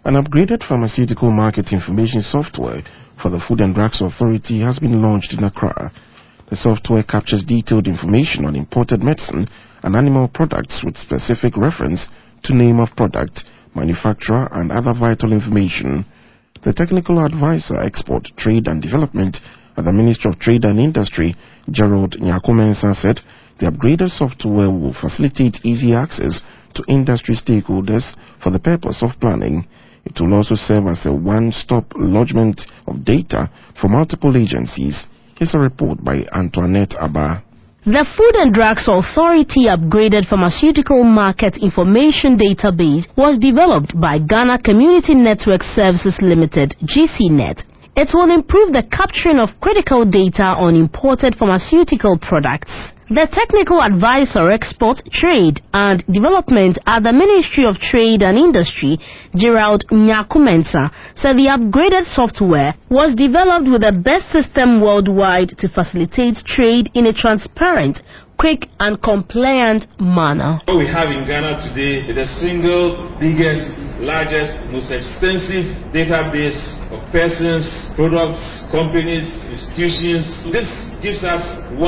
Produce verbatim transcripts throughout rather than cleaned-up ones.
An upgraded pharmaceutical market information software for the Food and Drugs Authority has been launched in Accra. The software captures detailed information on imported medicine and animal products with specific reference to name of product, manufacturer, and other vital information. The technical advisor, Export, Trade and Development at the Ministry of Trade and Industry, Gerald Nyakumensa, said the upgraded software will facilitate easy access to industry stakeholders for the purpose of planning. It will also serve as a one-stop lodgement of data for multiple agencies. Here's a report by Antoinette Abba. The Food and Drugs Authority upgraded pharmaceutical market information database was developed by Ghana Community Network Services Limited, G C net. It will improve the capturing of critical data on imported pharmaceutical products. The technical advisor, Export, Trade and Development at the Ministry of Trade and Industry, Gerald Nyakumensa, said the upgraded software was developed with the best system worldwide to facilitate trade in a transparent, quick and compliant manner. What we have in Ghana today is the single biggest, largest, most extensive database of persons, products, companies, institutions. This gives us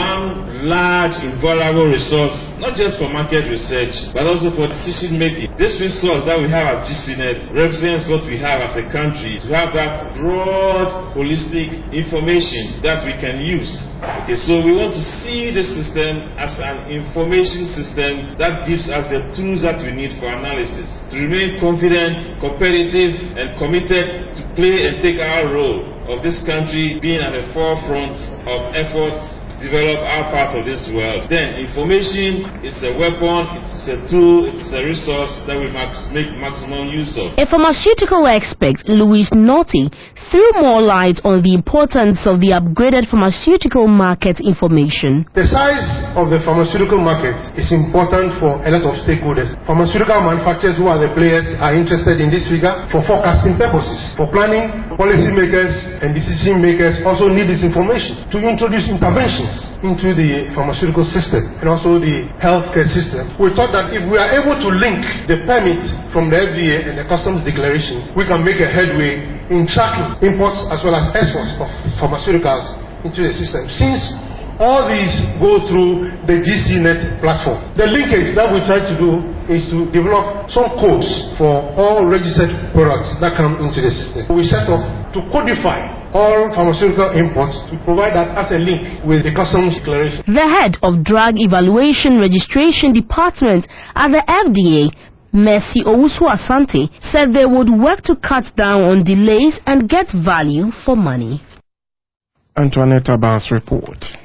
one large invaluable resource, not just for market research, but also for decision making. This resource that we have at G C net represents what we have as a country, to have that broad, holistic information that we can use. Okay, so we want to see the system as an information system that gives us the tools that we need for analysis, to remain confident, competitive, and committed to play and take our role of this country being at the forefront of efforts to develop our part of this world. Then information is a weapon, it's a tool, it's a resource that we must make maximum use of. A pharmaceutical expert, Louis Naughty, threw more light on the importance of the upgraded pharmaceutical market information. The size of the pharmaceutical market is important for a lot of stakeholders. Pharmaceutical manufacturers, who are the players, are interested in this figure for forecasting purposes. For planning, policymakers and decision makers also need this information to introduce interventions into the pharmaceutical system and also the healthcare system. We thought that if we are able to link the permit from the F D A and the customs declaration, we can make a headway in tracking imports as well as exports of pharmaceuticals into the system, since all these go through the G C net platform. The linkage that we try to do is to develop some codes for all registered products that come into the system. We set up to codify all pharmaceutical imports to provide that as a link with the customs declaration. The head of Drug Evaluation Registration Department at the F D A, Mercy Owusu Asante, said they would work to cut down on delays and get value for money. Antoinette Abbas report.